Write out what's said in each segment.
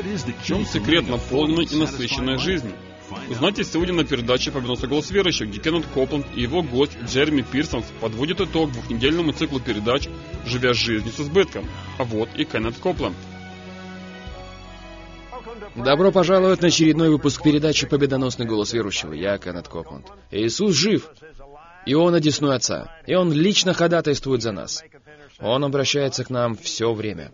В чем секрет наполненной и насыщенной жизни? Узнаете сегодня на передаче «Победоносный голос верующих», где Кеннет Копланд и его гость Джереми Пирсонс подводят итог двухнедельному циклу передач «Живя жизнью с избытком». А вот и Кеннет Копланд. Добро пожаловать на очередной выпуск передачи «Победоносный голос верующего». Я Кеннет Копланд. Иисус жив, и Он одесную Отца, и Он лично ходатайствует за нас. Он обращается к нам все время.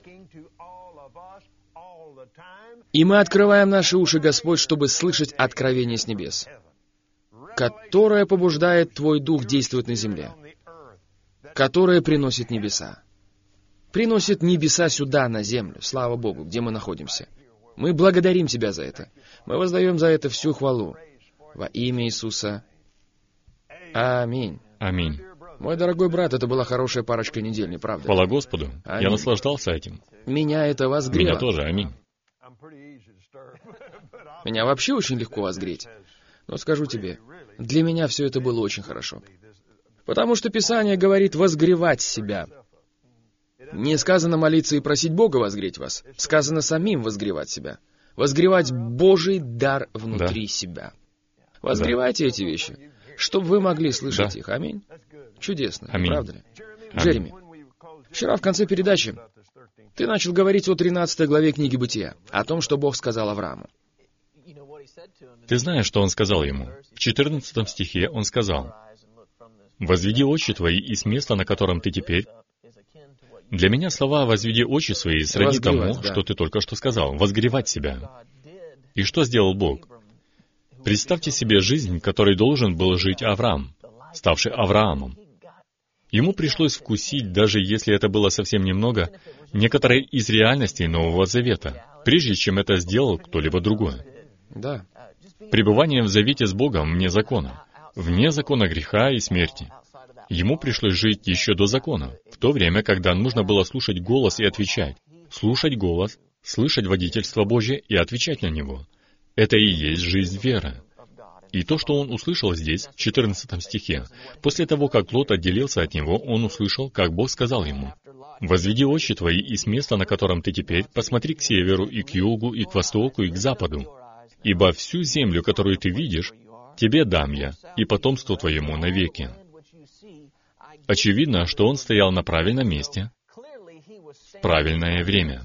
И мы открываем наши уши, Господь, чтобы слышать откровение с небес, которое побуждает Твой Дух действовать на земле, которое приносит небеса. Приносит небеса сюда, на землю, слава Богу, где мы находимся. Мы благодарим Тебя за это. Мы воздаем за это всю хвалу. Во имя Иисуса. Аминь. Аминь. Мой дорогой брат, это была хорошая парочка недель, не правда? Хвала Господу. Аминь. Я наслаждался этим. Меня это возгрело. Меня тоже. Аминь. Меня вообще очень легко возгреть. Но скажу тебе, для меня все это было очень хорошо. Потому что Писание говорит возгревать себя. Не сказано молиться и просить Бога возгреть вас. Сказано самим возгревать себя. Возгревать Божий дар внутри себя. Возгревайте эти вещи, чтобы вы могли слышать их. Аминь. Чудесно, Аминь. правда ли? Аминь. Джереми, вчера в конце передачи ты начал говорить о 13 главе книги Бытия, о том, что Бог сказал Аврааму. Ты знаешь, что он сказал ему? В 14 стихе он сказал: «Возведи очи твои из места, на котором ты теперь». Для меня слова «возведи очи свои» сродни тому, да. что ты только что сказал, возгревать себя. И что сделал Бог? Представьте себе жизнь, которой должен был жить Авраам, ставший Авраамом. Ему пришлось вкусить, даже если это было совсем немного, некоторые из реальностей Нового Завета, прежде чем это сделал кто-либо другой. Да. Пребывание в завете с Богом вне закона греха и смерти. Ему пришлось жить еще до закона, в то время, когда нужно было слушать голос и отвечать. Слушать голос, слышать водительство Божье и отвечать на него. Это и есть жизнь веры. И то, что он услышал здесь, в 14 стихе, после того, как Лот отделился от него, он услышал, как Бог сказал ему: «Возведи очи твои из места, на котором ты теперь, посмотри к северу и к югу, и к востоку, и к западу. Ибо всю землю, которую ты видишь, тебе дам я, и потомству твоему навеки». Очевидно, что он стоял на правильном месте, в правильное время.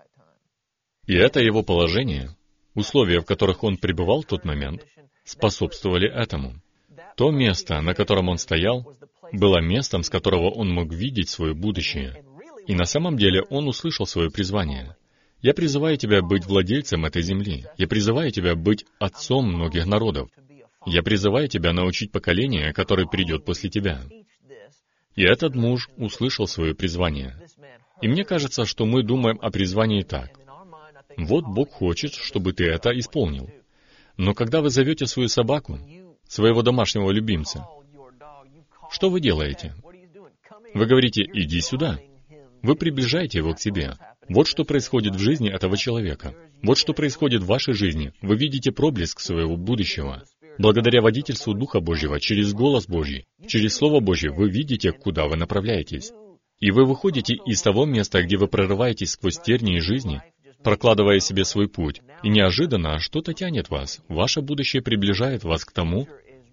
И это его положение, условия, в которых он пребывал в тот момент, способствовали этому. То место, на котором он стоял, было местом, с которого он мог видеть свое будущее. И на самом деле он услышал свое призвание. «Я призываю тебя быть владельцем этой земли. Я призываю тебя быть отцом многих народов. Я призываю тебя научить поколение, которое придет после тебя». И этот муж услышал свое призвание. И мне кажется, что мы думаем о призвании так. Вот Бог хочет, чтобы ты это исполнил. Но когда вы зовете свою собаку, своего домашнего любимца, что вы делаете? Вы говорите: «Иди сюда». Вы приближаете его к себе. Вот что происходит в жизни этого человека. Вот что происходит в вашей жизни. Вы видите проблеск своего будущего. Благодаря водительству Духа Божьего, через голос Божий, через Слово Божье, вы видите, куда вы направляетесь. И вы выходите из того места, где вы прорываетесь сквозь тернии жизни, прокладывая себе свой путь, и неожиданно что-то тянет вас. Ваше будущее приближает вас к тому,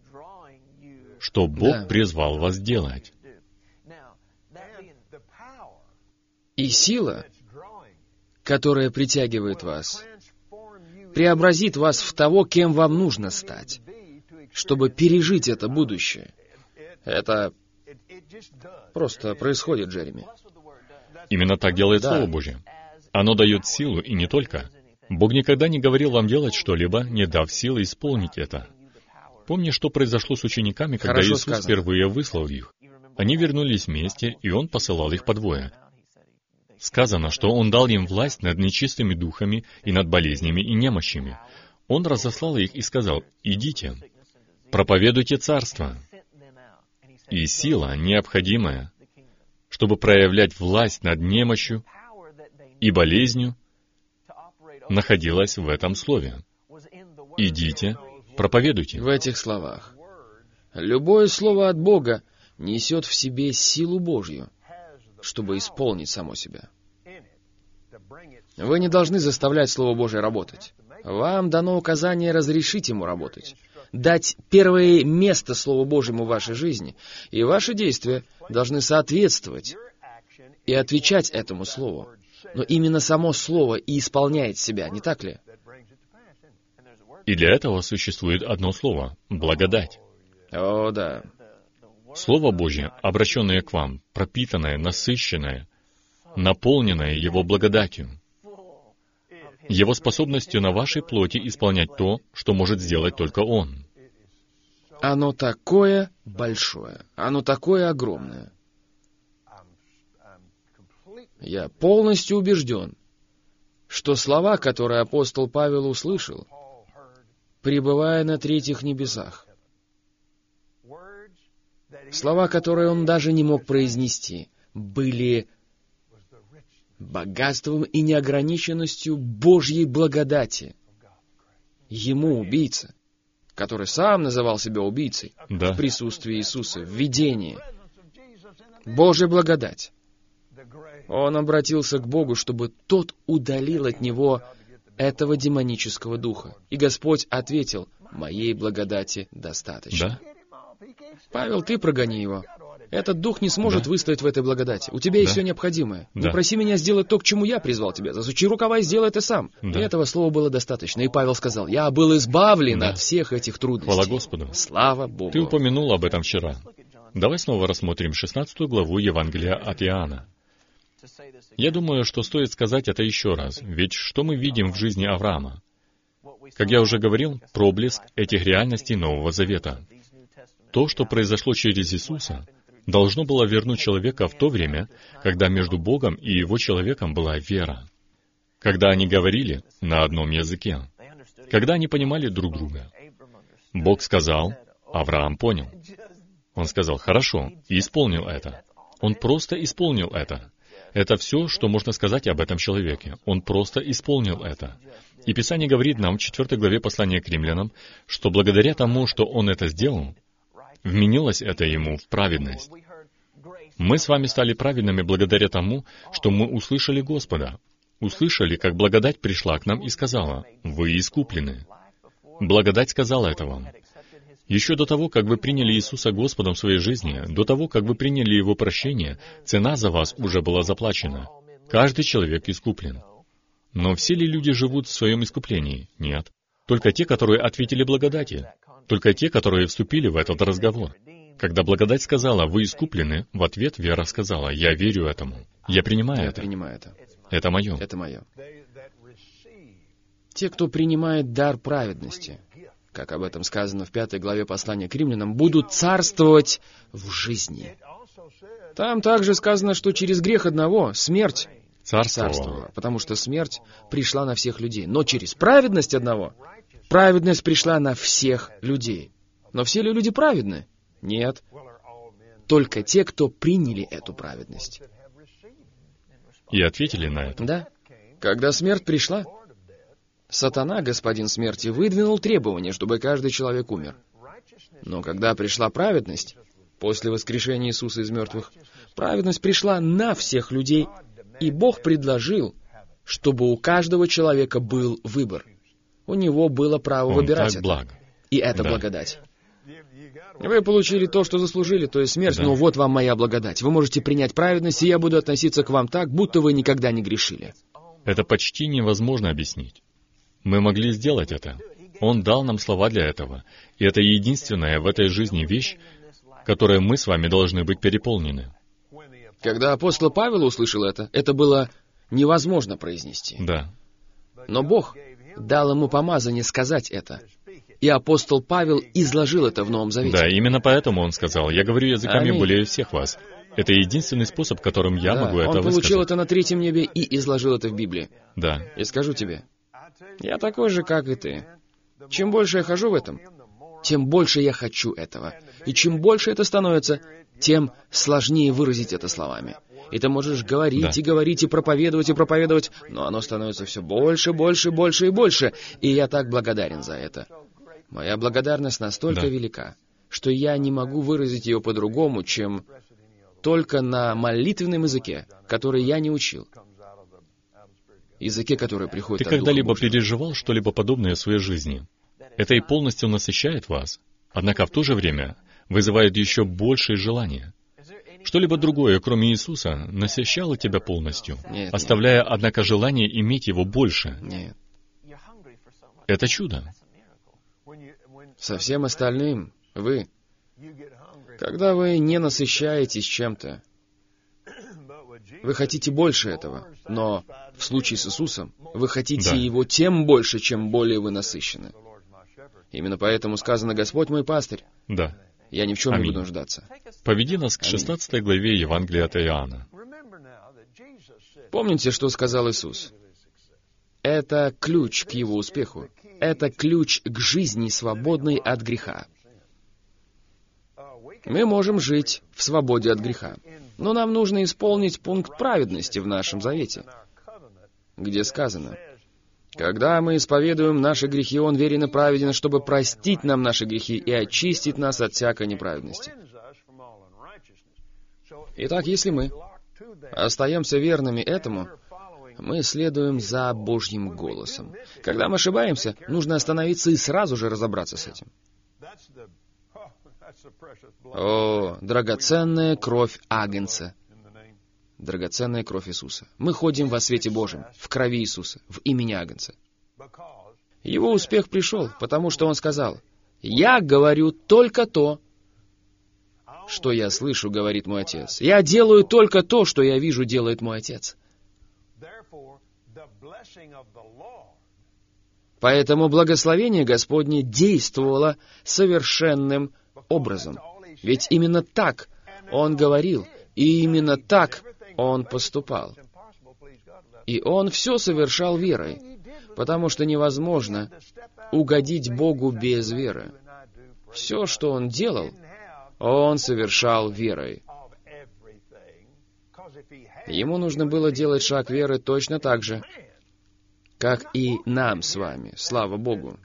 что Бог призвал вас делать. И сила, которая притягивает вас, преобразит вас в того, кем вам нужно стать, чтобы пережить это будущее. Это просто происходит, Джереми. Именно так делает Слово Божье. Оно дает силу, и не только. Бог никогда не говорил вам делать что-либо, не дав силы исполнить это. Помни, что произошло с учениками, когда Хорошо Иисус сказано. впервые выслал их. Они вернулись вместе, и Он посылал их по двое. Сказано, что Он дал им власть над нечистыми духами и над болезнями и немощами. Он разослал их и сказал: «Идите, проповедуйте Царство». И сила, необходимая, чтобы проявлять власть над немощью и болезнью, находилась в этом слове. «Идите, проповедуйте». В этих словах любое слово от Бога несет в себе силу Божью, чтобы исполнить само себя. Вы не должны заставлять Слово Божие работать. Вам дано указание разрешить ему работать, дать первое место Слову Божьему в вашей жизни, и ваши действия должны соответствовать и отвечать этому Слову. Но именно само Слово и исполняет себя, не так ли? И для этого существует одно слово — благодать. О, да. Слово Божье, обращенное к вам, пропитанное, насыщенное, наполненное Его благодатью, Его способностью на вашей плоти исполнять то, что может сделать только Он. Оно такое большое, оно такое огромное. Я полностью убежден, что слова, которые апостол Павел услышал, пребывая на третьих небесах, слова, которые он даже не мог произнести, были богатством и неограниченностью Божьей благодати. Ему, убийца, который сам называл себя убийцей, в присутствии Иисуса, в видении, Божья благодать. Он обратился к Богу, чтобы тот удалил от него этого демонического духа. И Господь ответил: «Моей благодати достаточно». Да? Павел, ты прогони его. Этот дух не сможет выстоять в этой благодати. У тебя есть все необходимое. Не проси меня сделать то, к чему я призвал тебя. Засучи рукава и сделай это сам. И этого слова было достаточно. И Павел сказал: «Я был избавлен от всех этих трудностей». Хвала Господу. Слава Богу. Ты упомянул об этом вчера. Давай снова рассмотрим 16 главу Евангелия от Иоанна. Я думаю, что стоит сказать это еще раз, ведь что мы видим в жизни Авраама? Как я уже говорил, проблеск этих реальностей Нового Завета. То, что произошло через Иисуса, должно было вернуть человека в то время, когда между Богом и Его человеком была вера. Когда они говорили на одном языке. Когда они понимали друг друга. Бог сказал, Авраам понял. Он сказал: «Хорошо», и исполнил это. Он просто исполнил это. Это все, что можно сказать об этом человеке. Он просто исполнил это. И Писание говорит нам в 4 главе послания к римлянам, что благодаря тому, что он это сделал, вменилось это ему в праведность. Мы с вами стали праведными благодаря тому, что мы услышали Господа. Услышали, как благодать пришла к нам и сказала: «Вы искуплены». Благодать сказала это вам. Еще до того, как вы приняли Иисуса Господом в своей жизни, до того, как вы приняли Его прощение, цена за вас уже была заплачена. Каждый человек искуплен. Но все ли люди живут в своем искуплении? Нет. Только те, которые ответили благодати. Только те, которые вступили в этот разговор. Когда благодать сказала: «Вы искуплены», в ответ вера сказала: «Я верю этому. Я принимаю это. Это мое». Это мое. Те, кто принимает дар праведности, как об этом сказано в 5 главе послания к римлянам, будут царствовать в жизни. Там также сказано, что через грех одного смерть царствовала, потому что смерть пришла на всех людей. Но через праведность одного праведность пришла на всех людей. Но все ли люди праведны? Нет. Только те, кто приняли эту праведность. И ответили на это. Да. Когда смерть пришла, Сатана, господин смерти, выдвинул требование, чтобы каждый человек умер. Но когда пришла праведность, после воскрешения Иисуса из мертвых, праведность пришла на всех людей, и Бог предложил, чтобы у каждого человека был выбор. У него было право выбирать это. И это благодать. Вы получили то, что заслужили, то есть смерть, но вот вам моя благодать. Вы можете принять праведность, и я буду относиться к вам так, будто вы никогда не грешили. Это почти невозможно объяснить. Мы могли сделать это. Он дал нам слова для этого. И это единственная в этой жизни вещь, которой мы с вами должны быть переполнены. Когда апостол Павел услышал это было невозможно произнести. Да. Но Бог дал ему помазание сказать это. И апостол Павел изложил это в Новом Завете. Да, именно поэтому он сказал: «Я говорю языками более всех вас». Это единственный способ, которым я могу это высказать. Он получил это на 3-м небе и изложил это в Библии. Да. И скажу тебе, я такой же, как и ты. Чем больше я хожу в этом, тем больше я хочу этого. И чем больше это становится, тем сложнее выразить это словами. И ты можешь говорить, и говорить, и проповедовать, но оно становится все больше, больше, больше и больше. И я так благодарен за это. Моя благодарность настолько велика, что я не могу выразить ее по-другому, чем только на молитвенном языке, который я не учил. языке, который приходит Ты от Духа когда-либо Божьего. переживал что-либо подобное в своей жизни? Это и полностью насыщает вас, однако в то же время вызывает еще большее желание. Что-либо другое, кроме Иисуса, насыщало тебя полностью, Нет, оставляя, однако, желание иметь Его больше. Нет. Это чудо. Со всем остальным вы, когда вы не насыщаетесь чем-то, вы хотите больше этого, но в случае с Иисусом вы хотите Да. Его тем больше, чем более вы насыщены. Именно поэтому сказано: «Господь мой пастырь, Да. я ни в чем не Аминь. буду нуждаться». Поведи нас к 16 главе Евангелия от Иоанна. Помните, что сказал Иисус? Это ключ к Его успеху. Это ключ к жизни, свободной от греха. Мы можем жить в свободе от греха, но нам нужно исполнить пункт праведности в нашем завете, где сказано: «Когда мы исповедуем наши грехи, Он верен и праведен, чтобы простить нам наши грехи и очистить нас от всякой неправедности». Итак, если мы остаемся верными этому, мы следуем за Божьим голосом. Когда мы ошибаемся, нужно остановиться и сразу же разобраться с этим. О, драгоценная кровь Агнца, драгоценная кровь Иисуса. Мы ходим во свете Божьем, в крови Иисуса, в имени Агнца. Его успех пришел, потому что Он сказал: «Я говорю только то, что я слышу, говорит мой Отец. Я делаю только то, что я вижу, делает мой Отец». Поэтому благословение Господне действовало совершенным образом. Ведь именно так Он говорил, и именно так Он поступал. И Он все совершал верой, потому что невозможно угодить Богу без веры. Все, что Он делал, Он совершал верой. Ему нужно было делать шаг веры точно так же, как и нам с вами, слава Богу.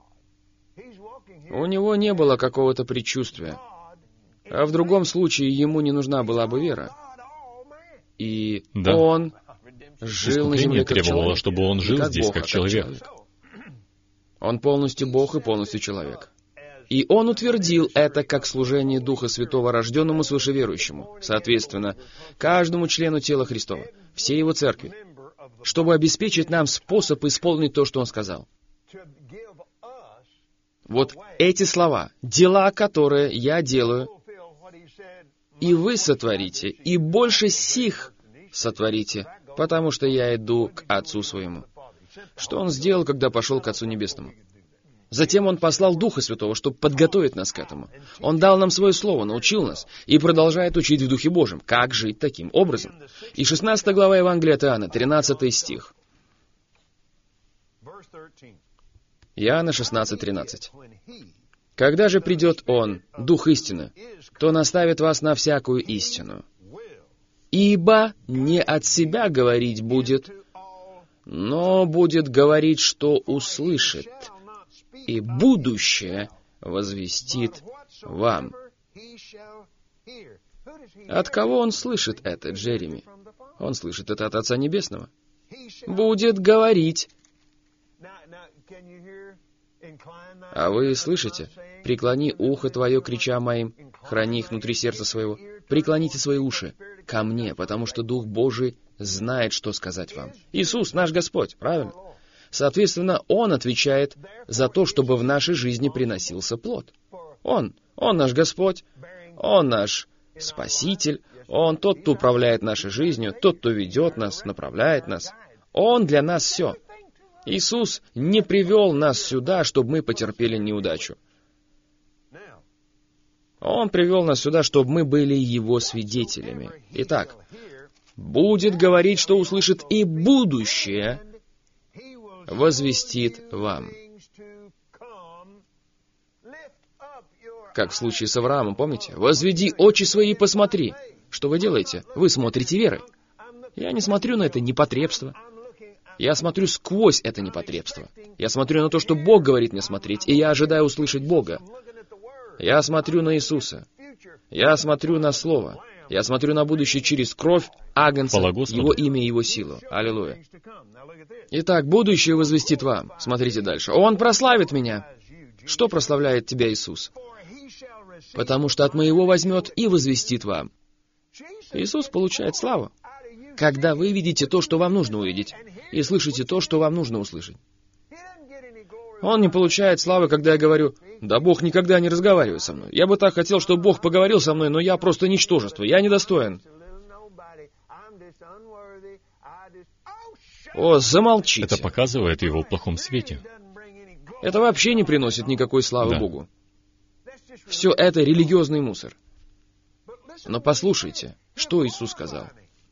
У него не было какого-то предчувствия, а в другом случае ему не нужна была бы вера. И Да. он жил на земле Искупление как требовало, человек. чтобы он Не жил как здесь Бог, как а человек. Он полностью Бог и полностью человек. И он утвердил это как служение Духа Святого рожденному свыше верующему, соответственно, каждому члену тела Христова, всей его церкви, чтобы обеспечить нам способ исполнить то, что Он сказал. Вот эти слова: «Дела, которые я делаю, и вы сотворите, и больше сих сотворите, потому что я иду к Отцу своему». Что Он сделал, когда пошел к Отцу Небесному? Затем Он послал Духа Святого, чтобы подготовить нас к этому. Он дал нам Свое Слово, научил нас и продолжает учить в Духе Божьем, как жить таким образом. И 16 глава Евангелия от Иоанна, 13 стих. Иоанна 16:13. «Когда же придет Он, Дух истины, то наставит вас на всякую истину. Ибо не от себя говорить будет, но будет говорить, что услышит, и будущее возвестит вам». От кого он слышит это, Джереми? Он слышит это от Отца Небесного. Будет говорить. А вы слышите? «Преклони ухо твое, крича моим, храни их внутри сердца своего». Преклоните свои уши ко мне, потому что Дух Божий знает, что сказать вам. Иисус, наш Господь, правильно? Соответственно, Он отвечает за то, чтобы в нашей жизни приносился плод. Он наш Господь, Он наш Спаситель, Он тот, кто управляет нашей жизнью, тот, кто ведет нас, направляет нас. Он для нас все. Иисус не привел нас сюда, чтобы мы потерпели неудачу. Он привел нас сюда, чтобы мы были Его свидетелями. Итак, будет говорить, что услышит, и будущее возвестит вам. Как в случае с Авраамом, помните? «Возведи очи свои и посмотри». Что вы делаете? Вы смотрите верой. Я не смотрю на это непотребство. Я смотрю сквозь это непотребство. Я смотрю на то, что Бог говорит мне смотреть, и я ожидаю услышать Бога. Я смотрю на Иисуса. Я смотрю на Слово. Я смотрю на будущее через кровь Агнца, Его имя и Его силу. Аллилуйя. Итак, будущее возвестит вам. Смотрите дальше. Он прославит меня. Что прославляет тебя Иисус? Потому что от моего возьмет и возвестит вам. Иисус получает славу, когда вы видите то, что вам нужно увидеть, и слышите то, что вам нужно услышать. Он не получает славы, когда я говорю: «Да Бог никогда не разговаривает со мной. Я бы так хотел, чтобы Бог поговорил со мной, но я просто ничтожество, я недостоин». О, замолчите. Это показывает его в плохом свете. Это вообще не приносит никакой славы Богу. Все это религиозный мусор. Но послушайте, что Иисус сказал.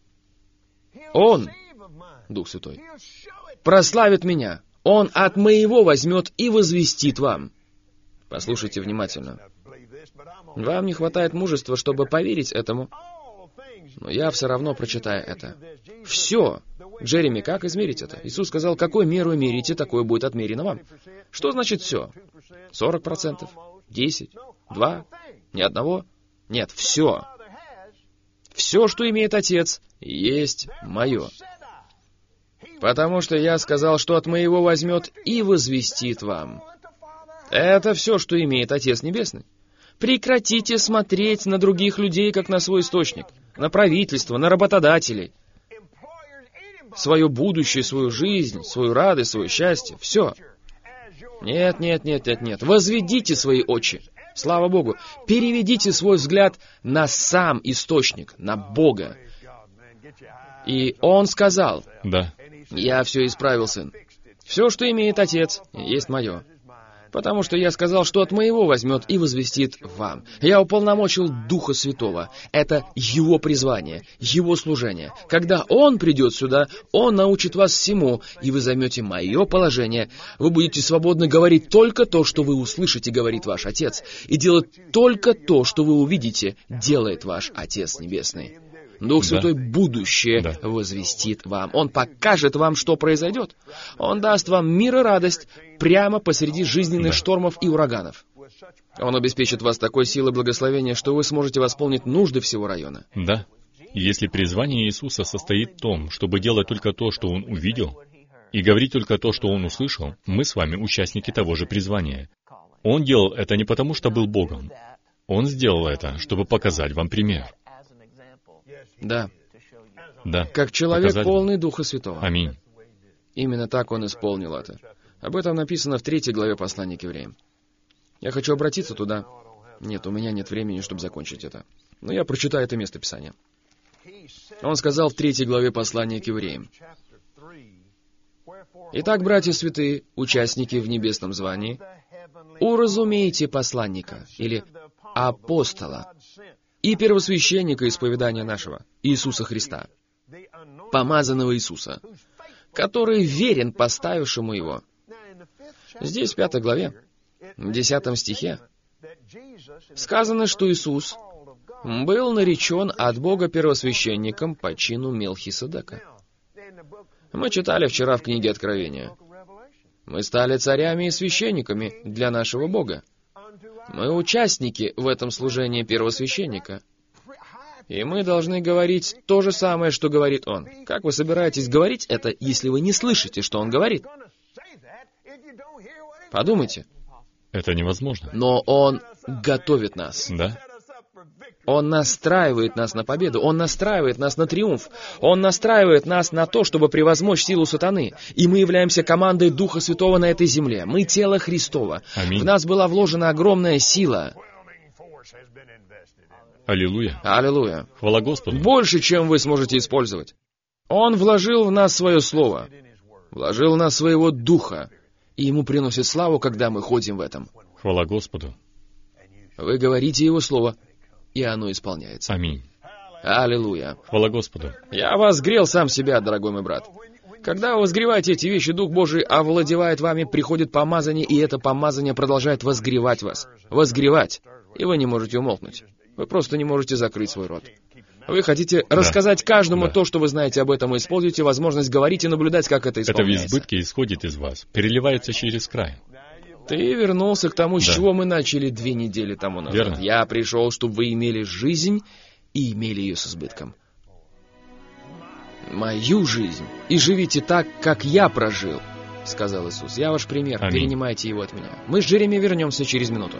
Он, Дух Святой, прославит меня. Он от моего возьмет и возвестит вам. Послушайте внимательно. Вам не хватает мужества, чтобы поверить этому, но я все равно прочитаю это. Все. Джереми, как измерить это? Иисус сказал: какой меру мерите, такое будет отмерено вам. Что значит все? 40%? 10? 2? Ни одного? Нет, все. Все, что имеет Отец, есть мое. Потому что я сказал, что от моего возьмет и возвестит вам. Это все, что имеет Отец Небесный. Прекратите смотреть на других людей, как на свой источник, на правительство, на работодателей, свое будущее, свою жизнь, свою радость, свое счастье. Все. Нет. Возведите свои очи. Слава Богу. Переведите свой взгляд на сам источник, на Бога. И Он сказал: да. Я все исправил, сын. Все, что имеет Отец, есть мое. Потому что я сказал, что от моего возьмет и возвестит вам. Я уполномочил Духа Святого. Это Его призвание, Его служение. Когда Он придет сюда, Он научит вас всему, и вы займете мое положение. Вы будете свободны говорить только то, что вы услышите, говорит ваш Отец, и делать только то, что вы увидите, делает ваш Отец Небесный. Дух Святой будущее возвестит вам. Он покажет вам, что произойдет. Он даст вам мир и радость прямо посреди жизненных штормов и ураганов. Он обеспечит вас такой силой благословения, что вы сможете восполнить нужды всего района. Да. Если призвание Иисуса состоит в том, чтобы делать только то, что Он увидел, и говорить только то, что Он услышал, мы с вами участники того же призвания. Он делал это не потому, что был Богом. Он сделал это, чтобы показать вам пример. Да. Да. Как человек, показать полный Духа Святого. Аминь. Именно так он исполнил это. Об этом написано в 3 главе послания к евреям. Я хочу обратиться туда. Нет, у меня нет времени, чтобы закончить это. Но я прочитаю это место Писания. Он сказал в 3 главе послания к евреям: «Итак, братья святые, участники в небесном звании, уразумейте посланника» или «апостола» и первосвященника исповедания нашего, Иисуса Христа, помазанного Иисуса, который верен поставившему Его. Здесь, в 5 главе, в 10 стихе, сказано, что Иисус был наречен от Бога первосвященником по чину Мелхиседека. Мы читали вчера в книге Откровения. Мы стали царями и священниками для нашего Бога. Мы участники в этом служении первосвященника. И мы должны говорить то же самое, что говорит Он. Как вы собираетесь говорить это, если вы не слышите, что Он говорит? Подумайте. Это невозможно. Но Он готовит нас. Да? Он настраивает нас на победу. Он настраивает нас на триумф. Он настраивает нас на то, чтобы превозмочь силу сатаны. И мы являемся командой Духа Святого на этой земле. Мы тело Христово. Аминь. В нас была вложена огромная сила. Аллилуйя. Аллилуйя. Хвала Господу. Больше, чем вы сможете использовать. Он вложил в нас свое слово. Вложил в нас своего Духа. И Ему приносит славу, когда мы ходим в этом. Хвала Господу. Вы говорите Его слово, и оно исполняется. Аминь. Аллилуйя. Хвала Господу. Я возгрел сам себя, дорогой мой брат. Когда вы возгреваете эти вещи, Дух Божий овладевает вами, приходит помазание, и это помазание продолжает возгревать вас. Возгревать. И вы не можете умолкнуть. Вы просто не можете закрыть свой рот. Вы хотите рассказать каждому то, что вы знаете об этом, и используете возможность говорить и наблюдать, как это Это в исполняется. избытке исходит из вас, переливается через край. Ты вернулся к тому, с Да. чего мы начали 2 недели тому назад. Верно. Я пришел, чтобы вы имели жизнь и имели ее с избытком. Мою жизнь. И живите так, как я прожил, сказал Иисус. Я ваш пример. Аминь. Перенимайте его от меня. Мы с Джереми вернемся через минуту.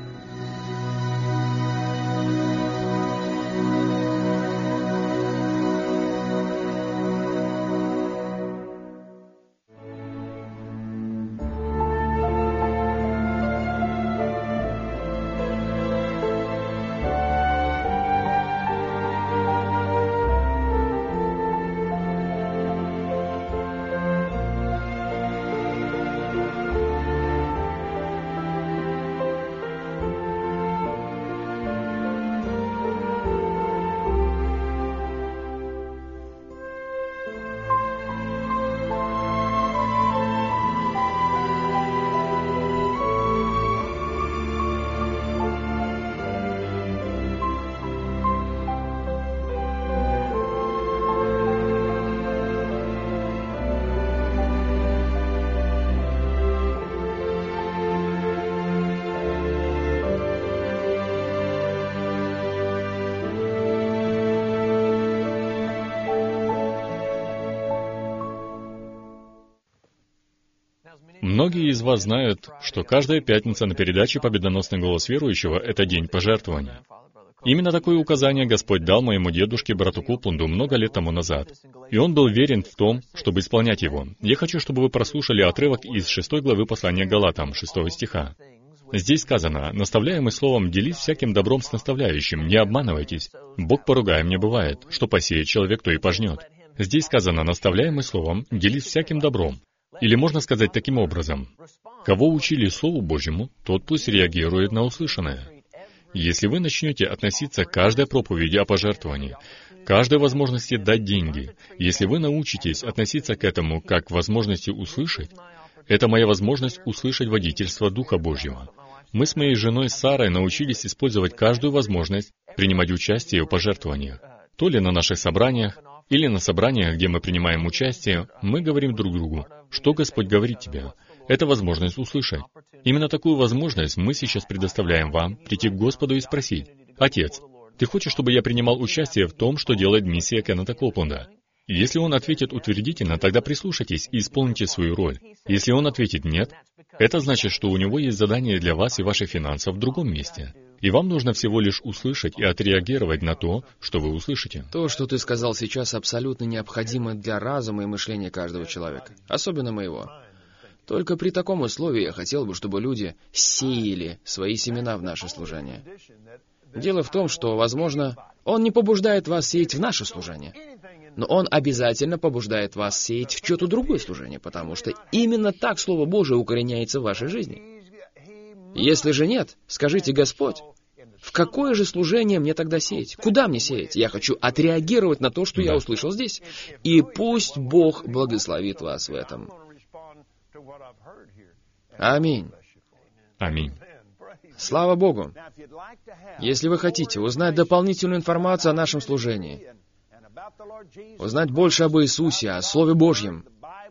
Многие из вас знают, что каждая пятница на передаче «Победоносный голос верующего» — это день пожертвований. Именно такое указание Господь дал моему дедушке, брату Копланду, много лет тому назад. И он был верен в том, чтобы исполнять его. Я хочу, чтобы вы прослушали отрывок из 6 главы послания Галатам, 6 стиха. Здесь сказано: «Наставляемый словом, делись всяким добром с наставляющим, не обманывайтесь. Бог поругаем не бывает, что посеет человек, то и пожнет». Здесь сказано: «Наставляемый словом, делись всяким добром». Или можно сказать таким образом: кого учили Слову Божьему, тот пусть реагирует на услышанное. Если вы начнете относиться к каждой проповеди о пожертвовании, каждой возможности дать деньги, если вы научитесь относиться к этому как к возможности услышать, это моя возможность услышать водительство Духа Божьего. Мы с моей женой Сарой научились использовать каждую возможность принимать участие в пожертвованиях. То ли на наших собраниях, или на собраниях, где мы принимаем участие, мы говорим друг другу: что Господь говорит тебе. Это возможность услышать. Именно такую возможность мы сейчас предоставляем вам прийти к Господу и спросить: «Отец, ты хочешь, чтобы я принимал участие в том, что делает миссия Кеннета Копланда?» И если он ответит утвердительно, тогда прислушайтесь и исполните свою роль. Если он ответит «нет», это значит, что у него есть задание для вас и ваших финансов в другом месте. И вам нужно всего лишь услышать и отреагировать на то, что вы услышите. То, что ты сказал сейчас, абсолютно необходимо для разума и мышления каждого человека, особенно моего. Только при таком условии я хотел бы, чтобы люди сеяли свои семена в наше служение. Дело в том, что, возможно, Он не побуждает вас сеять в наше служение, но Он обязательно побуждает вас сеять в чье-то другое служение, потому что именно так Слово Божие укореняется в вашей жизни. Если же нет, скажите: «Господь, в какое же служение мне тогда сеять? Куда мне сеять? Я хочу отреагировать на то, что я услышал здесь. И пусть Бог благословит вас в этом». Аминь. Аминь. Слава Богу. Если вы хотите узнать дополнительную информацию о нашем служении, узнать больше об Иисусе, о Слове Божьем,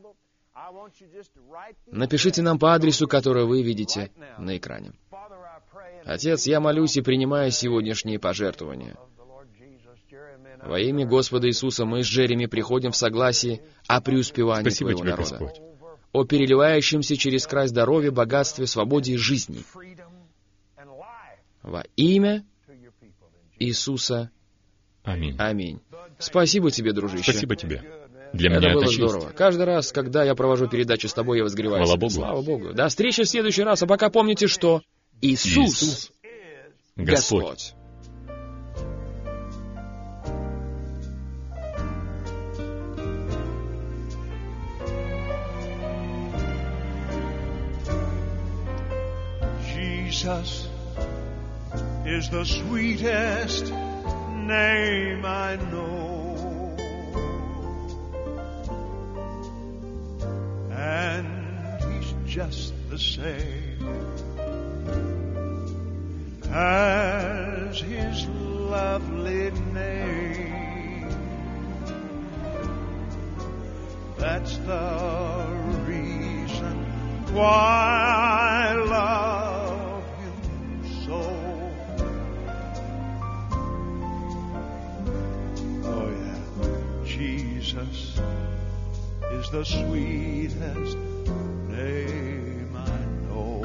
напишите нам по адресу, который вы видите на экране. Отец, я молюсь и принимаю сегодняшние пожертвования. Во имя Господа Иисуса мы с Джереми приходим в согласии о преуспевании Спасибо Твоего тебе, народа, Господь. о переливающемся через край здоровье, богатстве, свободе и жизни. Во имя Иисуса. Аминь. Аминь. Спасибо тебе, дружище. Спасибо тебе. Для Это меня было это честь. здорово. Каждый раз, когда я провожу передачу с тобой, я возгреваю Хвала себя. Богу. Слава Богу. До встречи в следующий раз. А пока помните, что Иисус Господь. Господь. Jesus is the sweetest name I know, and He's just the same as His lovely name. That's the reason why I Jesus is the sweetest name I know.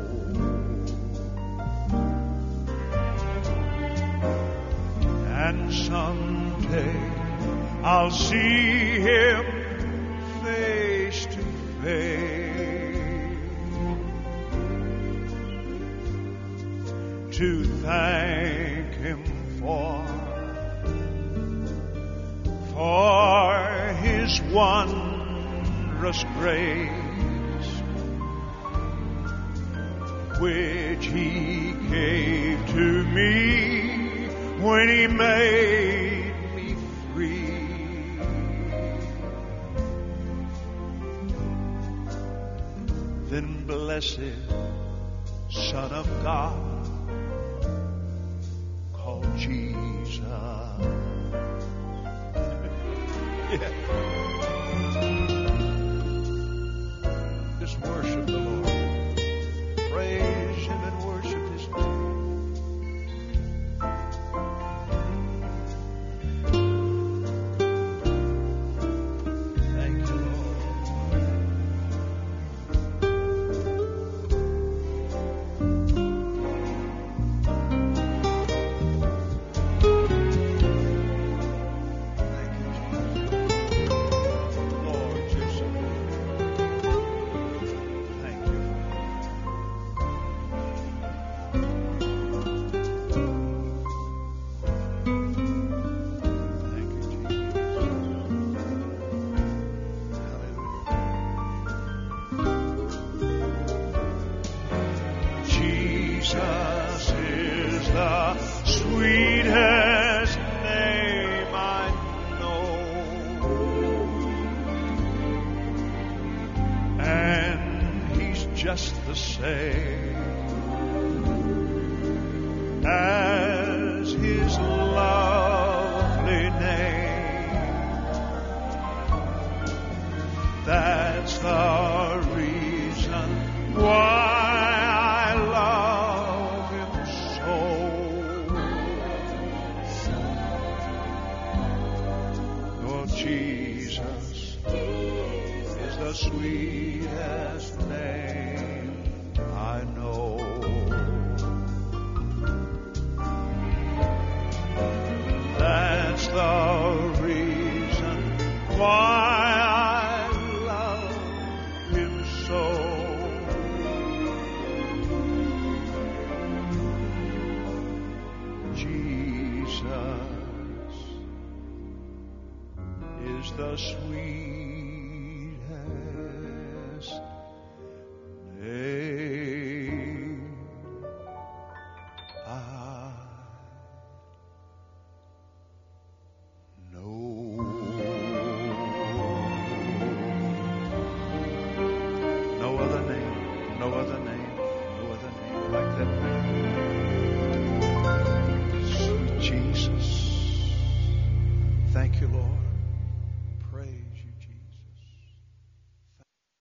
And someday I'll see him face to face to thank him for his wondrous grace, which he gave to me when he made me free. Then blessed Son of God, called Jesus. Yeah. Just worship the Lord. Praise him and worship his name. Thank you, Jesus is the sweetest name I know, and he's just the same as his lovely name. That's the reason why Jesus is the sweetest name I know. That's the reason why I love him so. Jesus is the sweet